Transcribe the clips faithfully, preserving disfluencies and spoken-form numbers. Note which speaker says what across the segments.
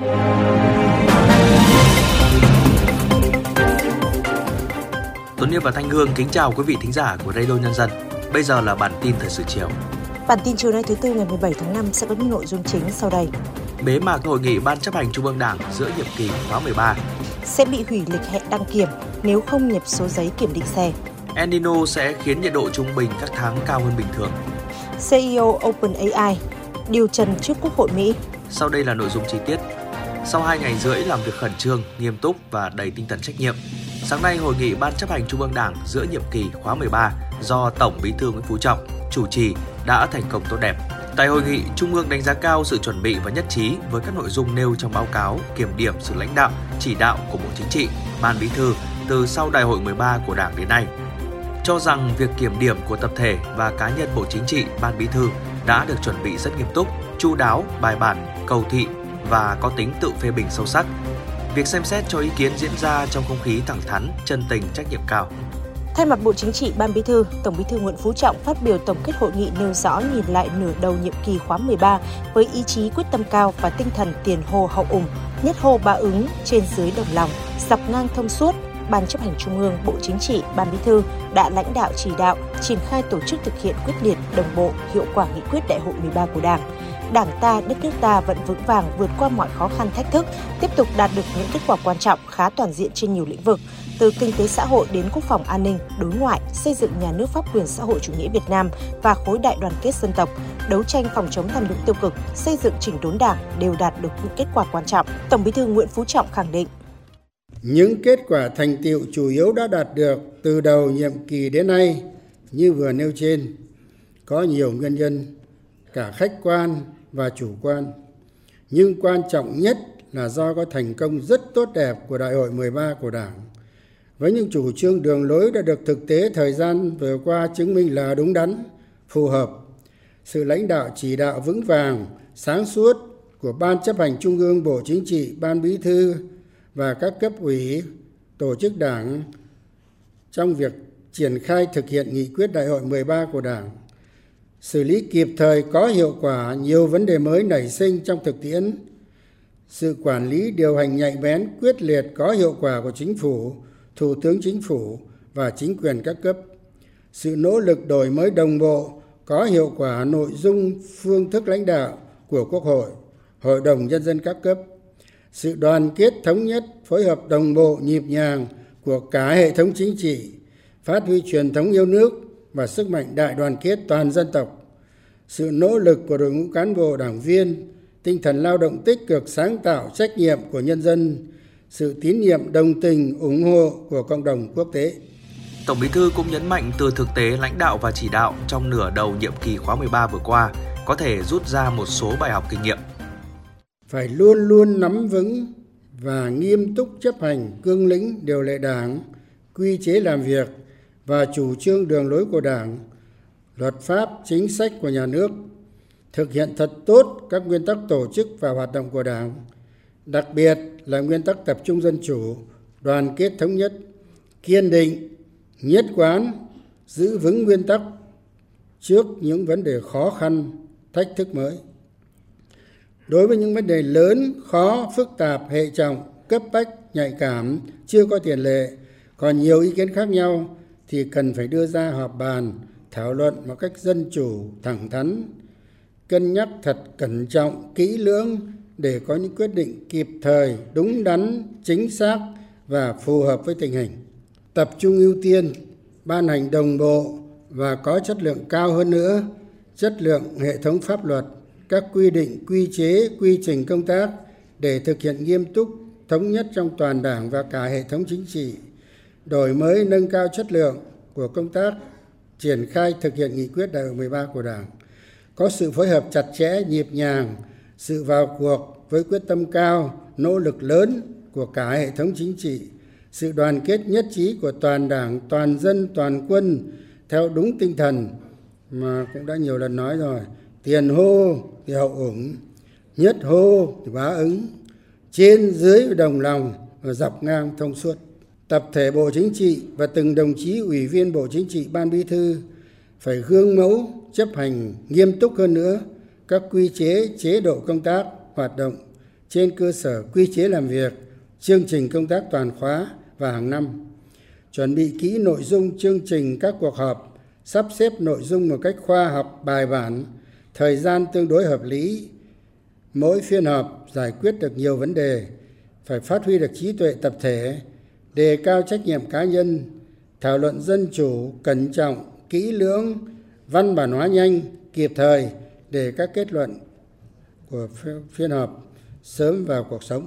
Speaker 1: Tuấn Hiệp và Thanh Hương kính chào quý vị thính giả của Radio Nhân dân. Bây giờ là bản tin thời sự chiều.
Speaker 2: Bản tin chiều nay thứ tư ngày mười bảy tháng năm sẽ có những nội dung chính sau đây.
Speaker 1: Bế mạc hội nghị Ban chấp hành Trung ương Đảng giữa nhiệm kỳ khóa mười ba.
Speaker 2: Sẽ bị hủy lịch hẹn đăng kiểm nếu không nhập số giấy kiểm định xe.
Speaker 1: El Nino sẽ khiến nhiệt độ trung bình các tháng cao hơn bình thường.
Speaker 2: xê e ô OpenAI điều trần trước Quốc hội Mỹ.
Speaker 1: Sau đây là nội dung chi tiết. Sau hai ngày rưỡi làm việc khẩn trương, nghiêm túc và đầy tinh thần trách nhiệm, sáng nay hội nghị Ban chấp hành Trung ương Đảng giữa nhiệm kỳ khóa mười ba do Tổng Bí thư Nguyễn Phú Trọng chủ trì đã thành công tốt đẹp. Tại hội nghị, Trung ương đánh giá cao sự chuẩn bị và nhất trí với các nội dung nêu trong báo cáo kiểm điểm sự lãnh đạo, chỉ đạo của Bộ Chính trị, Ban Bí thư từ sau Đại hội mười ba của Đảng đến nay. Cho rằng việc kiểm điểm của tập thể và cá nhân Bộ Chính trị, Ban Bí thư đã được chuẩn bị rất nghiêm túc, chu đáo, bài bản, cầu thị và có tính tự phê bình sâu sắc. Việc xem xét cho ý kiến diễn ra trong không khí thẳng thắn, chân tình, trách nhiệm cao.
Speaker 2: Thay mặt Bộ Chính trị, Ban Bí thư, Tổng Bí thư Nguyễn Phú Trọng phát biểu tổng kết hội nghị nêu rõ nhìn lại nửa đầu nhiệm kỳ khóa mười ba với ý chí quyết tâm cao và tinh thần tiền hô hậu ủng, nhất hô ba ứng, trên dưới đồng lòng, dọc ngang thông suốt. Ban chấp hành Trung ương, Bộ Chính trị, Ban Bí thư đã lãnh đạo chỉ đạo, triển khai tổ chức thực hiện quyết liệt, đồng bộ, hiệu quả nghị quyết Đại hội mười ba của Đảng. Đảng ta, đất nước ta vẫn vững vàng vượt qua mọi khó khăn thách thức, tiếp tục đạt được những kết quả quan trọng khá toàn diện trên nhiều lĩnh vực, từ kinh tế xã hội đến quốc phòng an ninh, đối ngoại, xây dựng nhà nước pháp quyền xã hội chủ nghĩa Việt Nam và khối đại đoàn kết dân tộc, đấu tranh phòng chống tham nhũng tiêu cực, xây dựng chỉnh đốn Đảng đều đạt được những kết quả quan trọng. Tổng Bí thư Nguyễn Phú Trọng khẳng định:
Speaker 3: những kết quả thành tựu chủ yếu đã đạt được từ đầu nhiệm kỳ đến nay như vừa nêu trên có nhiều nguyên nhân, cả khách quan và chủ quan. Nhưng quan trọng nhất là do có thành công rất tốt đẹp của Đại hội mười ba của Đảng, với những chủ trương đường lối đã được thực tế thời gian vừa qua chứng minh là đúng đắn, phù hợp. Sự lãnh đạo chỉ đạo vững vàng, sáng suốt của Ban chấp hành Trung ương, Bộ Chính trị, Ban Bí thư và các cấp ủy, tổ chức Đảng trong việc triển khai thực hiện nghị quyết Đại hội mười ba của Đảng, xử lý kịp thời có hiệu quả nhiều vấn đề mới nảy sinh trong thực tiễn, sự quản lý điều hành nhạy bén, quyết liệt, có hiệu quả của Chính phủ, Thủ tướng Chính phủ và chính quyền các cấp, sự nỗ lực đổi mới đồng bộ, có hiệu quả nội dung, phương thức lãnh đạo của Quốc hội, Hội đồng Nhân dân các cấp, sự đoàn kết thống nhất, phối hợp đồng bộ nhịp nhàng của cả hệ thống chính trị, phát huy truyền thống yêu nước và sức mạnh đại đoàn kết toàn dân tộc, sự nỗ lực của đội ngũ cán bộ đảng viên, tinh thần lao động tích cực, sáng tạo, trách nhiệm của nhân dân, sự tín nhiệm, đồng tình, ủng hộ của cộng đồng quốc tế.
Speaker 1: Tổng Bí thư cũng nhấn mạnh từ thực tế lãnh đạo và chỉ đạo trong nửa đầu nhiệm kỳ khóa mười ba vừa qua có thể rút ra một số bài học kinh nghiệm.
Speaker 3: Phải luôn luôn nắm vững và nghiêm túc chấp hành cương lĩnh điều lệ Đảng, quy chế làm việc và chủ trương đường lối của Đảng, luật pháp, chính sách của nhà nước, thực hiện thật tốt các nguyên tắc tổ chức và hoạt động của Đảng, đặc biệt là nguyên tắc tập trung dân chủ, đoàn kết thống nhất, kiên định, nhất quán, giữ vững nguyên tắc trước những vấn đề khó khăn, thách thức mới. Đối với những vấn đề lớn, khó, phức tạp, hệ trọng, cấp bách, nhạy cảm, chưa có tiền lệ, còn nhiều ý kiến khác nhau thì cần phải đưa ra họp bàn, thảo luận một cách dân chủ, thẳng thắn, cân nhắc thật cẩn trọng, kỹ lưỡng để có những quyết định kịp thời, đúng đắn, chính xác và phù hợp với tình hình. Tập trung ưu tiên, ban hành đồng bộ và có chất lượng cao hơn nữa, chất lượng hệ thống pháp luật, các quy định, quy chế, quy trình công tác để thực hiện nghiêm túc, thống nhất trong toàn Đảng và cả hệ thống chính trị, đổi mới nâng cao chất lượng của công tác triển khai thực hiện nghị quyết Đại hội mười ba của Đảng, có sự phối hợp chặt chẽ, nhịp nhàng, sự vào cuộc với quyết tâm cao, nỗ lực lớn của cả hệ thống chính trị, sự đoàn kết nhất trí của toàn Đảng, toàn dân, toàn quân theo đúng tinh thần mà cũng đã nhiều lần nói rồi: tiền hô thì hậu ủng, nhất hô thì bá ứng, trên dưới đồng lòng và dọc ngang thông suốt. Tập thể Bộ Chính trị và từng đồng chí ủy viên Bộ Chính trị, Ban Bí thư phải gương mẫu chấp hành nghiêm túc hơn nữa các quy chế, chế độ công tác, hoạt động, trên cơ sở quy chế làm việc, chương trình công tác toàn khóa và hàng năm. Chuẩn bị kỹ nội dung chương trình các cuộc họp, sắp xếp nội dung một cách khoa học, bài bản, thời gian tương đối hợp lý. Mỗi phiên họp giải quyết được nhiều vấn đề, phải phát huy được trí tuệ tập thể, đề cao trách nhiệm cá nhân, thảo luận dân chủ, cẩn trọng, kỹ lưỡng, văn bản hóa nhanh, kịp thời để các kết luận của phiên họp sớm vào cuộc sống.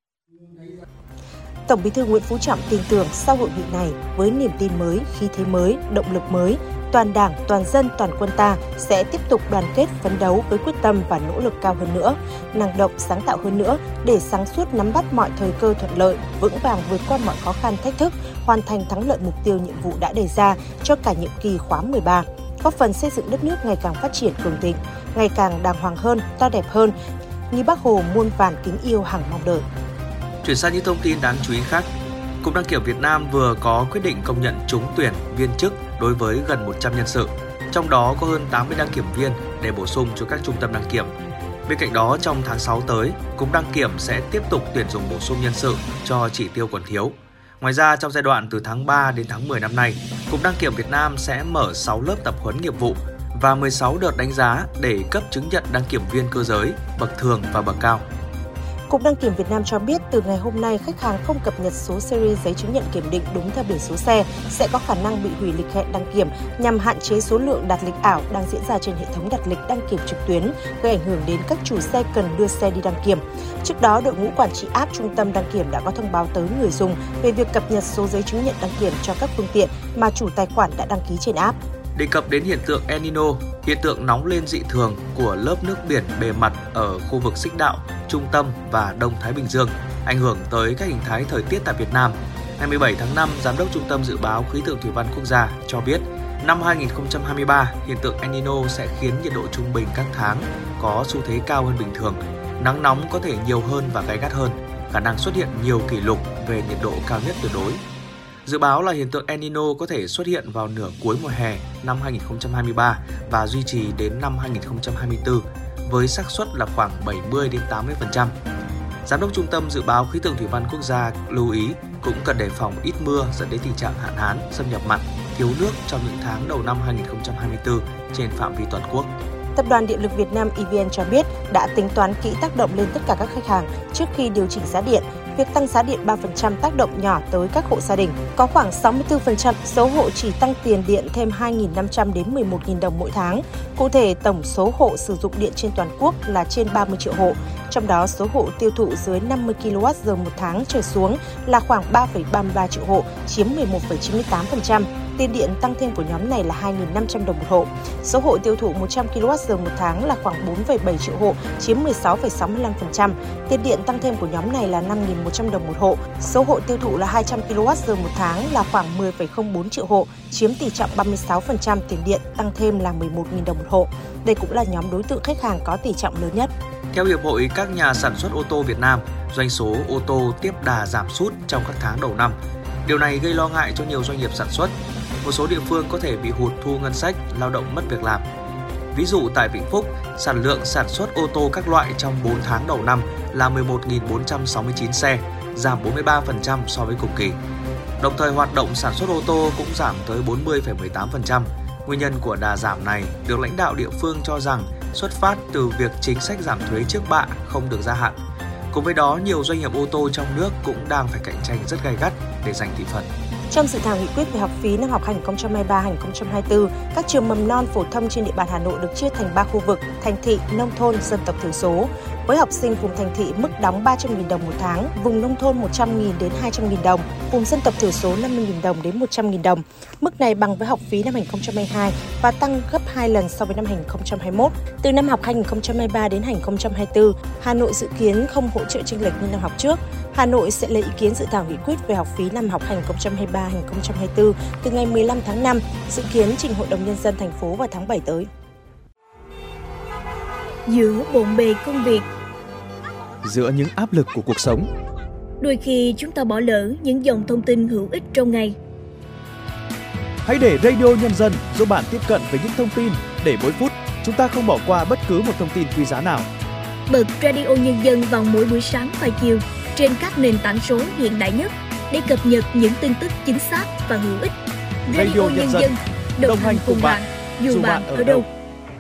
Speaker 2: Tổng Bí thư Nguyễn Phú Trọng tin tưởng sau hội nghị này, với niềm tin mới, khí thế mới, động lực mới, toàn Đảng, toàn dân, toàn quân ta sẽ tiếp tục đoàn kết phấn đấu với quyết tâm và nỗ lực cao hơn nữa, năng động, sáng tạo hơn nữa để sáng suốt nắm bắt mọi thời cơ thuận lợi, vững vàng vượt qua mọi khó khăn thách thức, hoàn thành thắng lợi mục tiêu nhiệm vụ đã đề ra cho cả nhiệm kỳ khóa mười ba, góp phần xây dựng đất nước ngày càng phát triển cường thịnh, ngày càng đàng hoàng hơn, to đẹp hơn, như Bác Hồ muôn vàn kính yêu hằng mong đợi.
Speaker 1: Chuyển sang những thông tin đáng chú ý khác. Cục Đăng kiểm Việt Nam vừa có quyết định công nhận trúng tuyển viên chức đối với gần một trăm nhân sự, trong đó có hơn tám mươi đăng kiểm viên để bổ sung cho các trung tâm đăng kiểm. Bên cạnh đó, trong tháng sáu tới, Cục Đăng kiểm sẽ tiếp tục tuyển dụng bổ sung nhân sự cho chỉ tiêu còn thiếu. Ngoài ra, trong giai đoạn từ tháng ba đến tháng mười năm nay, Cục Đăng kiểm Việt Nam sẽ mở sáu lớp tập huấn nghiệp vụ và mười sáu đợt đánh giá để cấp chứng nhận đăng kiểm viên cơ giới, bậc thường và bậc cao.
Speaker 2: Cục Đăng kiểm Việt Nam cho biết từ ngày hôm nay khách hàng không cập nhật số series giấy chứng nhận kiểm định đúng theo biển số xe sẽ có khả năng bị hủy lịch hẹn đăng kiểm nhằm hạn chế số lượng đặt lịch ảo đang diễn ra trên hệ thống đặt lịch đăng kiểm trực tuyến, gây ảnh hưởng đến các chủ xe cần đưa xe đi đăng kiểm. Trước đó, đội ngũ quản trị app trung tâm đăng kiểm đã có thông báo tới người dùng về việc cập nhật số giấy chứng nhận đăng kiểm cho các phương tiện mà chủ tài khoản đã đăng ký trên app.
Speaker 1: Đề cập đến hiện tượng El Nino, hiện tượng nóng lên dị thường của lớp nước biển bề mặt ở khu vực Xích Đạo, Trung Tâm và Đông Thái Bình Dương, ảnh hưởng tới các hình thái thời tiết tại Việt Nam. Ngày mười bảy tháng năm, Giám đốc Trung tâm Dự báo Khí tượng Thủy văn Quốc gia cho biết, năm hai không hai ba, hiện tượng El Nino sẽ khiến nhiệt độ trung bình các tháng có xu thế cao hơn bình thường, nắng nóng có thể nhiều hơn và gay gắt hơn, khả năng xuất hiện nhiều kỷ lục về nhiệt độ cao nhất tuyệt đối. Dự báo là hiện tượng El Nino có thể xuất hiện vào nửa cuối mùa hè năm hai không hai ba và duy trì đến năm hai không hai tư, với xác suất là khoảng bảy mươi đến tám mươi phần trăm. Giám đốc Trung tâm Dự báo Khí tượng Thủy văn Quốc gia lưu ý cũng cần đề phòng ít mưa dẫn đến tình trạng hạn hán, xâm nhập mặn, thiếu nước trong những tháng đầu năm hai không hai tư trên phạm vi toàn quốc.
Speaker 2: Tập đoàn Điện lực Việt Nam E V N cho biết đã tính toán kỹ tác động lên tất cả các khách hàng trước khi điều chỉnh giá điện. Việc tăng giá điện ba phần trăm tác động nhỏ tới các hộ gia đình. Có khoảng sáu mươi tư phần trăm số hộ chỉ tăng tiền điện thêm hai nghìn năm trăm đến mười một nghìn đồng mỗi tháng. Cụ thể, tổng số hộ sử dụng điện trên toàn quốc là trên ba mươi triệu hộ. Trong đó, số hộ tiêu thụ dưới năm mươi ki lô oát giờ một tháng trở xuống là khoảng ba phẩy ba mươi ba triệu hộ, chiếm mười một phẩy chín mươi tám phần trăm. Tiền điện tăng thêm của nhóm này là hai nghìn năm trăm đồng một hộ. Số hộ tiêu thụ một trăm ki lô oát giờ một tháng là khoảng bốn phẩy bảy triệu hộ, chiếm mười sáu phẩy sáu mươi lăm phần trăm. Tiền điện tăng thêm của nhóm này là năm nghìn một trăm đồng một hộ. Số hộ tiêu thụ là hai trăm ki lô oát giờ một tháng là khoảng mười phẩy không bốn triệu hộ, chiếm tỷ trọng ba mươi sáu phần trăm. Tiền điện tăng thêm là mười một nghìn đồng một hộ. Đây cũng là nhóm đối tượng khách hàng có tỷ trọng lớn nhất.
Speaker 1: Theo Hiệp hội các nhà sản xuất ô tô Việt Nam, doanh số ô tô tiếp đà giảm sút trong các tháng đầu năm. Điều này gây lo ngại cho nhiều doanh nghiệp sản xuất. Một số địa phương có thể bị hụt thu ngân sách, lao động mất việc làm. Ví dụ tại Vĩnh Phúc, sản lượng sản xuất ô tô các loại trong bốn tháng đầu năm là mười một nghìn bốn trăm sáu mươi chín xe, giảm bốn mươi ba phần trăm so với cùng kỳ. Đồng thời hoạt động sản xuất ô tô cũng giảm tới bốn mươi phẩy mười tám phần trăm. Nguyên nhân của đà giảm này được lãnh đạo địa phương cho rằng xuất phát từ việc chính sách giảm thuế trước bạ không được gia hạn. Cùng với đó, nhiều doanh nghiệp ô tô trong nước cũng đang phải cạnh tranh rất gay gắt để giành thị phần.
Speaker 2: Trong dự thảo nghị quyết về học phí năm học hai không hai ba hai không hai tư, các trường mầm non phổ thông trên địa bàn Hà Nội được chia thành ba khu vực: thành thị, nông thôn, dân tộc thiểu số. Với học sinh vùng thành thị, mức đóng ba trăm nghìn đồng một tháng, vùng nông thôn một trăm nghìn đến hai trăm nghìn đồng, vùng dân tộc thiểu số năm mươi nghìn đồng đến một trăm nghìn đồng. Mức này bằng với học phí năm hai không hai hai và tăng gấp hai lần so với năm hai không hai mốt. Từ năm học hai không hai ba đến hai không hai tư, Hà Nội dự kiến không hỗ trợ chênh lệch như năm học trước. Hà Nội sẽ lấy ý kiến dự thảo nghị quyết về học phí năm học hai không hai ba hai không hai tư từ ngày mười lăm tháng năm, dự kiến trình Hội đồng Nhân dân thành phố vào tháng bảy tới.
Speaker 4: Giữa bộn bề công việc,
Speaker 5: giữa những áp lực của cuộc sống,
Speaker 4: đôi khi chúng ta bỏ lỡ những dòng thông tin hữu ích trong ngày.
Speaker 5: Hãy để Radio Nhân dân giúp bạn tiếp cận với những thông tin để mỗi phút chúng ta không bỏ qua bất cứ một thông tin quý giá nào.
Speaker 4: bật Radio Nhân dân vào mỗi buổi sáng và chiều trên các nền tảng số hiện đại nhất để cập nhật những tin tức chính xác và hữu ích. Radio, Radio Nhân dân, đồng hành cùng bạn, dù, dù bạn ở đâu.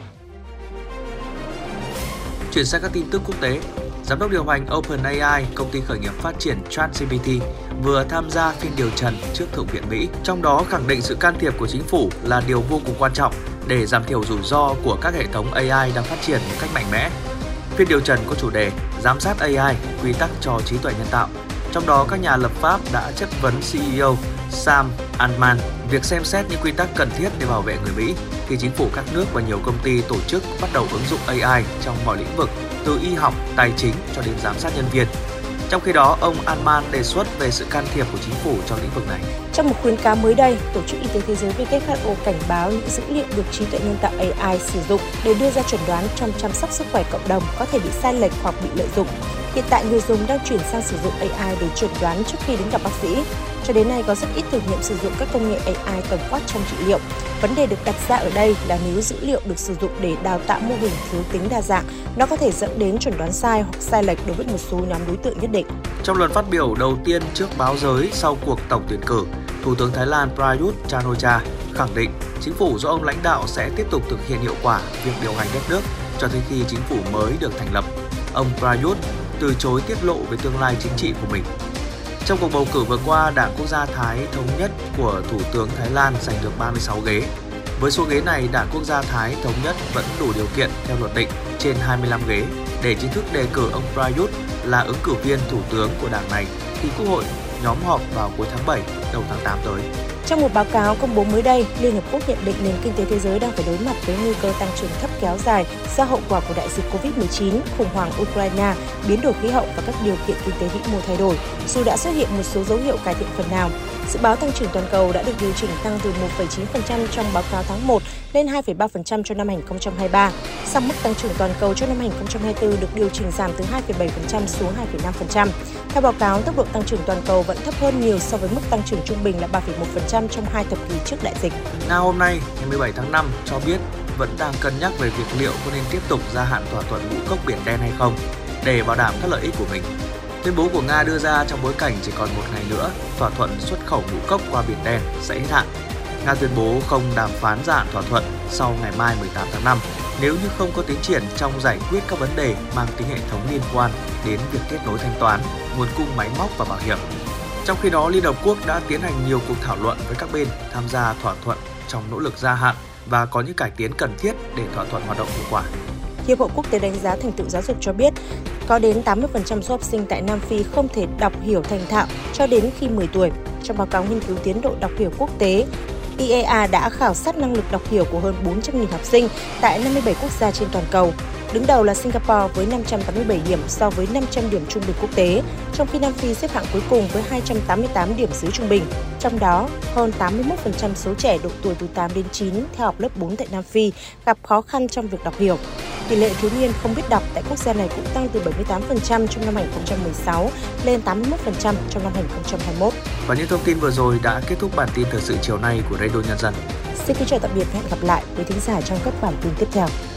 Speaker 1: Chuyển sang các tin tức quốc tế, Giám đốc điều hành OpenAI, công ty khởi nghiệp phát triển ChatGPT, vừa tham gia phiên điều trần trước Thượng viện Mỹ, trong đó khẳng định sự can thiệp của chính phủ là điều vô cùng quan trọng để giảm thiểu rủi ro của các hệ thống a i đang phát triển một cách mạnh mẽ. Phiên điều trần có chủ đề Giám sát a i, quy tắc cho trí tuệ nhân tạo. Trong đó, các nhà lập pháp đã chất vấn xê e ô Sam Altman việc xem xét những quy tắc cần thiết để bảo vệ người Mỹ khi chính phủ các nước và nhiều công ty tổ chức bắt đầu ứng dụng a i trong mọi lĩnh vực, từ y học, tài chính cho đến giám sát nhân viên. Trong khi đó, ông Altman đề xuất về sự can thiệp của chính phủ trong lĩnh vực này.
Speaker 2: Trong một khuyến cáo mới đây, Tổ chức Y tế Thế giới W H O cảnh báo những dữ liệu được trí tuệ nhân tạo a i sử dụng để đưa ra chẩn đoán trong chăm sóc sức khỏe cộng đồng có thể bị sai lệch hoặc bị lợi dụng. Hiện tại, người dùng đang chuyển sang sử dụng a i để chẩn đoán trước khi đến gặp bác sĩ. Cho đến nay, có rất ít thử nghiệm sử dụng các công nghệ a i tổng quát trong trị liệu. Vấn đề được đặt ra ở đây là nếu dữ liệu được sử dụng để đào tạo mô hình thiếu tính đa dạng, nó có thể dẫn đến chẩn đoán sai hoặc sai lệch đối với một số nhóm đối tượng nhất định.
Speaker 1: Trong lần phát biểu đầu tiên trước báo giới sau cuộc tổng tuyển cử, Thủ tướng Thái Lan Prayut Chan-o-cha khẳng định chính phủ do ông lãnh đạo sẽ tiếp tục thực hiện hiệu quả việc điều hành đất nước cho tới khi chính phủ mới được thành lập. Ông Prayut từ chối tiết lộ về tương lai chính trị của mình. Trong cuộc bầu cử vừa qua, Đảng Quốc gia Thái Thống nhất của Thủ tướng Thái Lan giành được ba mươi sáu ghế. Với số ghế này, Đảng Quốc gia Thái Thống nhất vẫn đủ điều kiện theo luật định trên hai mươi lăm ghế để chính thức đề cử ông Prayut là ứng cử viên thủ tướng của đảng này khi Quốc hội nhóm họp vào cuối tháng bảy, đầu tháng tám tới.
Speaker 2: Trong một báo cáo công bố mới đây, Liên Hợp Quốc nhận định nền kinh tế thế giới đang phải đối mặt với nguy cơ tăng trưởng thấp kéo dài do hậu quả của đại dịch covid mười chín, khủng hoảng Ukraine, biến đổi khí hậu và các điều kiện kinh tế vĩ mô thay đổi, dù đã xuất hiện một số dấu hiệu cải thiện phần nào. Dự báo tăng trưởng toàn cầu đã được điều chỉnh tăng từ một phẩy chín phần trăm trong báo cáo tháng một lên hai phẩy ba phần trăm cho năm hai không hai ba. Song mức tăng trưởng toàn cầu cho năm hai không hai tư được điều chỉnh giảm từ hai phẩy bảy phần trăm xuống hai phẩy năm phần trăm. Theo báo cáo, tốc độ tăng trưởng toàn cầu vẫn thấp hơn nhiều so với mức tăng trưởng trung bình là ba phẩy một phần trăm trong hai thập kỷ trước đại dịch.
Speaker 1: Nga hôm nay, ngày mười bảy tháng năm cho biết vẫn đang cân nhắc về việc liệu có nên tiếp tục gia hạn thỏa thuận ngũ cốc Biển Đen hay không để bảo đảm các lợi ích của mình. Tuyên bố của Nga đưa ra trong bối cảnh chỉ còn một ngày nữa, thỏa thuận xuất khẩu ngũ cốc qua Biển Đen sẽ hết hạn. Nga tuyên bố không đàm phán gia hạn thỏa thuận sau ngày mai mười tám tháng năm nếu như không có tiến triển trong giải quyết các vấn đề mang tính hệ thống liên quan đến việc kết nối thanh toán, nguồn cung máy móc và bảo hiểm. Trong khi đó, Liên Hợp Quốc đã tiến hành nhiều cuộc thảo luận với các bên tham gia thỏa thuận trong nỗ lực gia hạn và có những cải tiến cần thiết để thỏa thuận hoạt động hiệu quả.
Speaker 2: Hiệp hội Quốc tế đánh giá thành tựu giáo dục cho biết, có đến tám mươi phần trăm số học sinh tại Nam Phi không thể đọc hiểu thành thạo cho đến khi mười tuổi. Trong báo cáo nghiên cứu tiến độ đọc hiểu quốc tế, i e a đã khảo sát năng lực đọc hiểu của hơn bốn trăm nghìn học sinh tại năm mươi bảy quốc gia trên toàn cầu. Đứng đầu là Singapore với năm trăm tám mươi bảy điểm so với năm trăm điểm trung bình quốc tế, trong khi Nam Phi xếp hạng cuối cùng với hai trăm tám mươi tám điểm dưới trung bình. Trong đó, hơn tám mươi mốt phần trăm số trẻ độ tuổi từ tám đến chín theo học lớp bốn tại Nam Phi gặp khó khăn trong việc đọc hiểu. Tỷ lệ thiếu niên không biết đọc tại quốc gia này cũng tăng từ bảy mươi tám phần trăm trong năm hai không một sáu lên tám mươi mốt phần trăm trong năm hai không hai mốt.
Speaker 1: Và những thông tin vừa rồi đã kết thúc bản tin thời sự chiều nay của Radio Nhân dân.
Speaker 2: Xin kính chào tạm biệt và hẹn gặp lại quý thính giả trong các bản tin tiếp theo.